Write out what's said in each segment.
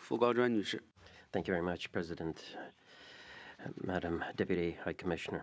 傅高专女士。 Thank you very much, President, Madam Deputy High Commissioner.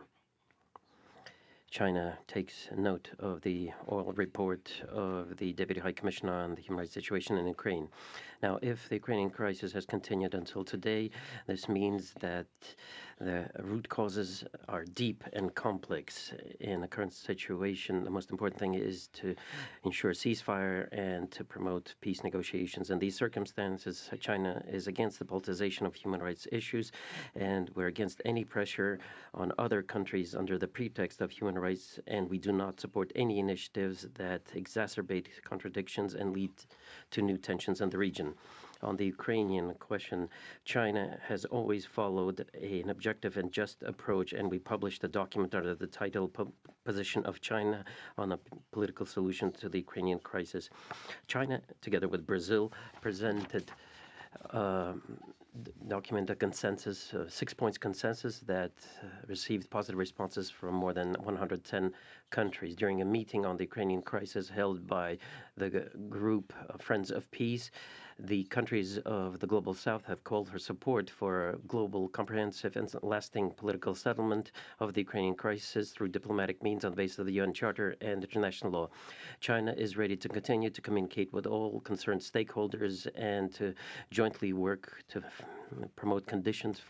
China takes note of the oral report of the Deputy High Commissioner on the human rights situation in Ukraine. Now, if the Ukrainian crisis has continued until today, this means that the root causes are deep and complex. In the current situation, the most important thing is to ensure ceasefire and to promote peace negotiations. In these circumstances, China is against the politicization of human rights issues, and we're against any pressure on other countries under the pretext of human rights, and we do not support any initiatives that exacerbate contradictions and lead to new tensions in the region. On the Ukrainian question, China has always followed an objective and just approach, and we published a document under the title Position of China on a Political Solution to the Ukrainian Crisis. China, together with Brazil, presented document a consensus, 6 points consensus that received positive responses from more than 110 countries. During a meeting on the Ukrainian crisis held by the group Friends of Peace, the countries of the Global South have called for support for a global, comprehensive, and lasting political settlement of the Ukrainian crisis through diplomatic means on the basis of the UN Charter and international law. China is ready to continue to communicate with all concerned stakeholders and to jointly work to promote conditions